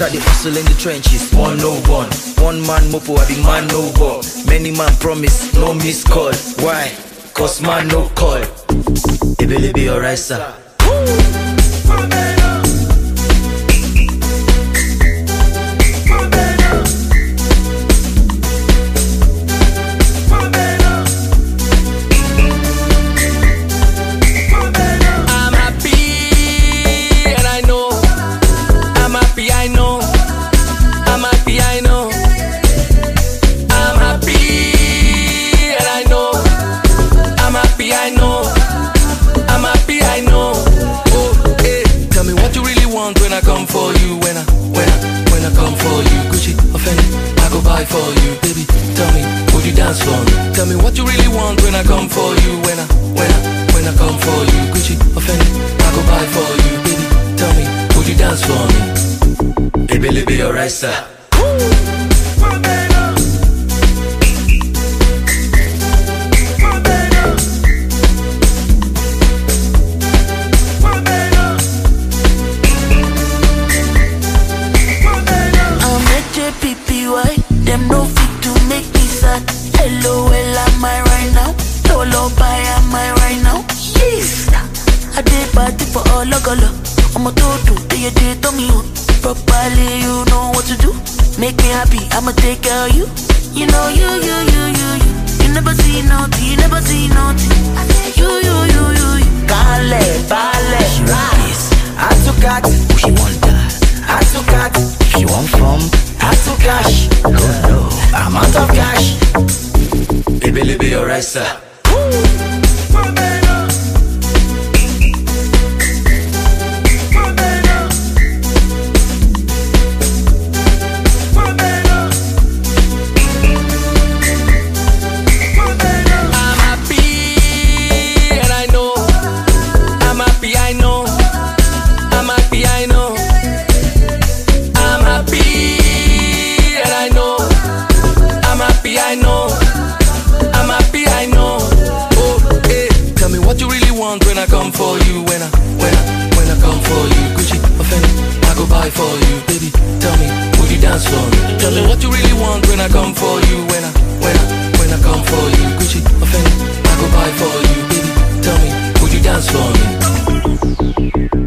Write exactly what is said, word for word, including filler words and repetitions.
start the hustle in the trenches. One no one, one man mopo, I be man no war. Many man promise, no miss call. Why? Cause man no call. It will be alright, sir. When I come for you, when I, when I, when I come for you, Gucci, offended, I go buy for you, baby. Tell me, would you dance for me? Tell me what you really want when I come for you, when I, when I, when I come for you, Gucci, offended, I go buy for you, baby. Tell me, would you dance for me? It will be alright, sir. Them no fit to make me sad. Hello, well, am I right now? Solo by am I right now? Yes. I did party for all of color. I'm a toto, do you did to me? Properly, you know what to do. Make me happy, I'ma take care of you. You know, you, you, you, you, you. You never see nothing, you never see nothing. You, you, you, you, you. Kale, Bale, she want this. I took cat, she want that. I took cat, she want from. I took cash, oh no, I'm out of cash. It will be alright, sir. I know, I'm happy, I know. Oh, hey, tell me what you really want when I come for you, when I, when I, when I come for you, Gucci, offended, I go buy for you, baby. Tell me, would you dance for me? Tell me what you really want when I come for you, when I, when I, when I come for you, Gucci, offended, I go buy for you, baby. Tell me, would you dance for me?